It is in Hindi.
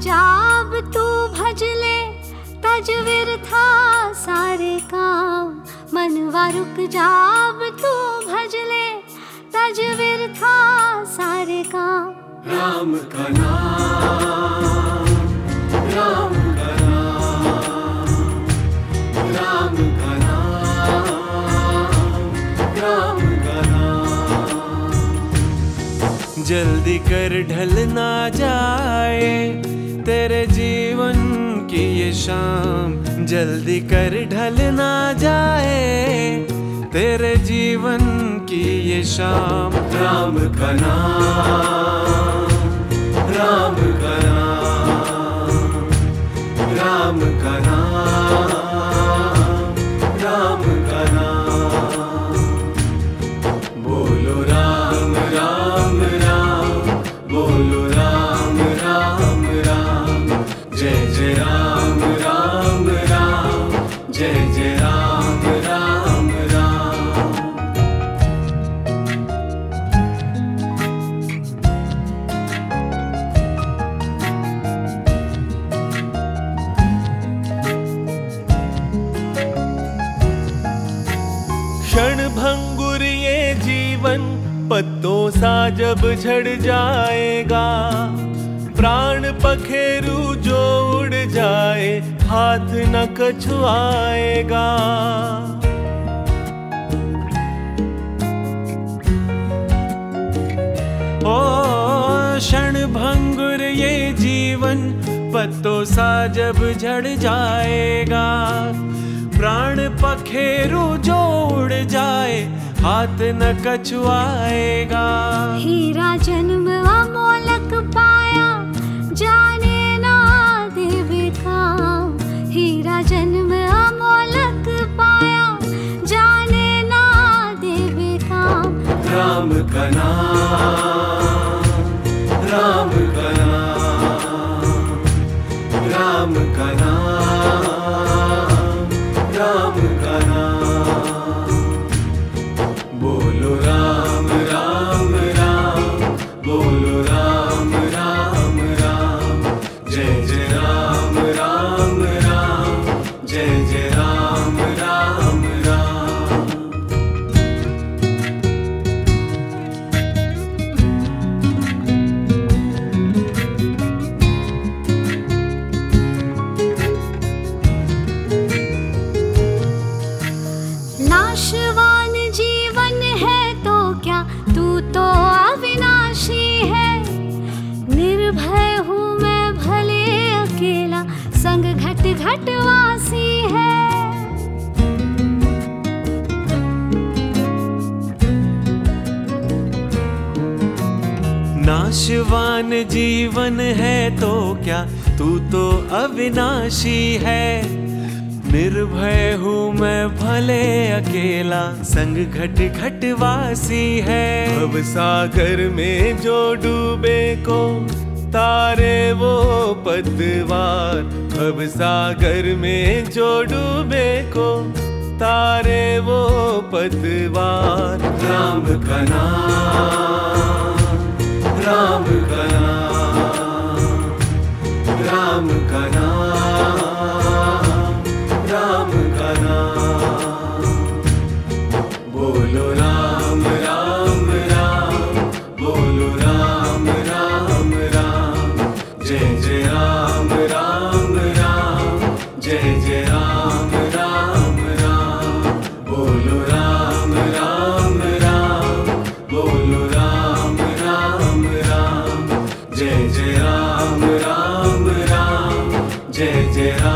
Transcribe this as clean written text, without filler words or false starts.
जाब तू भज ले, तज विरथा सारे काम। मनवा रुक जाब तू भज ले, तज विरथा सारे काम। राम का नाम, राम का नाम, राम का नाम, राम का नाम। जल्दी कर ढल ना जाए तेरे जीवन की ये शाम, जल्दी कर ढल ना जाए तेरे जीवन की ये शाम। राम का नाम, राम का नाम, राम का नाम, राम का नाम। बोलो राम राम राम, बोलो राम राम राम। जय जय राम राम राम, जय जय राम राम राम। क्षण भंगुर ये जीवन पत्तों सा जब झड़ जाएगा, प्राण पखेरु जो उड़ जाए हाथ न कछुआएगा। ओ क्षण भंगुर ये जीवन पत्तों सा जब झड़ जाएगा, प्राण पखेरु जो उड़ जाए हाथ न कछुआएगा। हीरा जन्म अमोलक पाया, जाने ना देवे काम। हीरा जन्म अमोलक पाया, जाने ना देवे काम। राम का नाम, राम का नाम, राम का नाम, राम का नाम। बोलो राम राम राम, बोलो राम राम राम। जय जय राम राम राम, जय जय राम राम राम। नाशवान जीवन है तो क्या, तू तो अविनाशी है। निर्भय हूँ मैं भले अकेला, संग घट घट वासी है। नाशवान जीवन है तो क्या, तू तो अविनाशी है। निर्भय हूँ मैं भले अकेला, संग घट घट वासी है। भव सागर में जो डूबे को तारे वो पतवार, भव सागर में जो डूबे को तारे वो पतवार। राम का नाम, राम का नाम, राम का नाम, राम का नाम। बोलो राम राम राम, बोलो राम राम राम। जय जय राम राम राम, जय जय राम राम राम। बोलो राम राम राम, बोलो राम राम राम। जय जय राम राम राम, जय जय राम।